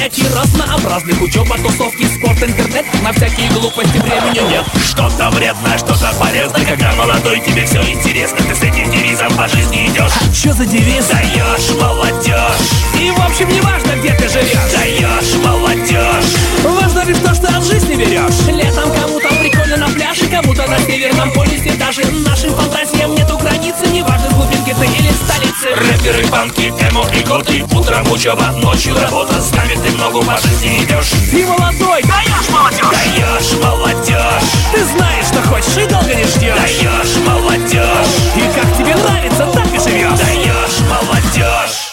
занятий разнообразных, учеба, тусовки, спорт, интернет. На всякие глупости времени нет. Что-то вредно, что-то полезно. Когда молодой, тебе все интересно. Ты с этим девизом по жизни идешь. Чё за девиз? Даешь молодежь. И в общем не важно, где ты живешь. Даешь молодежь. Важно лишь то, что от жизни берешь. Летом кому-то прикольно на пляже, кому-то на Северном полюсе. Даже нашим фантазиям нету границы. Неважно, с глубинки ты или столицы. Рэперы, панки, эмо и готы. Утром учеба, ночью работа. С нами ты много по жизни идешь. Ты молодой, Даешь молодежь. Даешь молодежь. ты знаешь, что хочешь и долго не ждешь. Даешь молодежь. И как тебе нравится, так и живешь. Даешь молодежь.